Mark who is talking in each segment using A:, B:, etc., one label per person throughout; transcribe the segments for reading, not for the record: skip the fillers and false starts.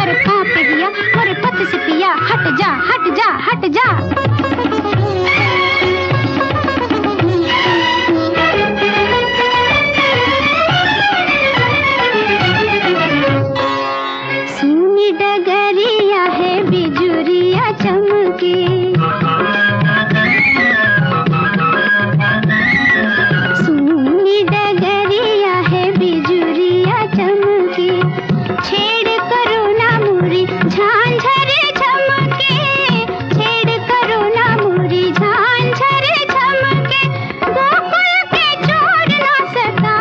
A: थर कांपे हिया मोरे पत से पिया, हट जा हट जा हट जा। सुनी डगरिया है बिजुरिया चमके, सुनी डगरिया है बिजुरिया चमके, छेड़ करो ना मुरी झांझरे चमके, छेड़ करो ना मुरी झांझरे चमके, गोकुल के चोर ना सता,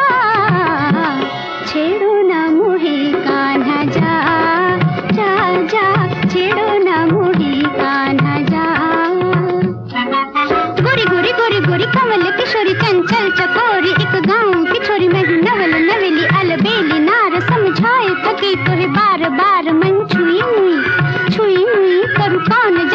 A: छेड़ो ना मुहे कान्हा जा जा जा, छेड़ो ना मुहे कान्हा जा। गोरी गोरी गोरी गोरी कमल किशोरी चंचल चकोरी, एक गाँव की छोरी मैं हूँ नवल नवेली अलबेली नार, समझाए थकी तो है बार बार मन छुई मुई करू कौन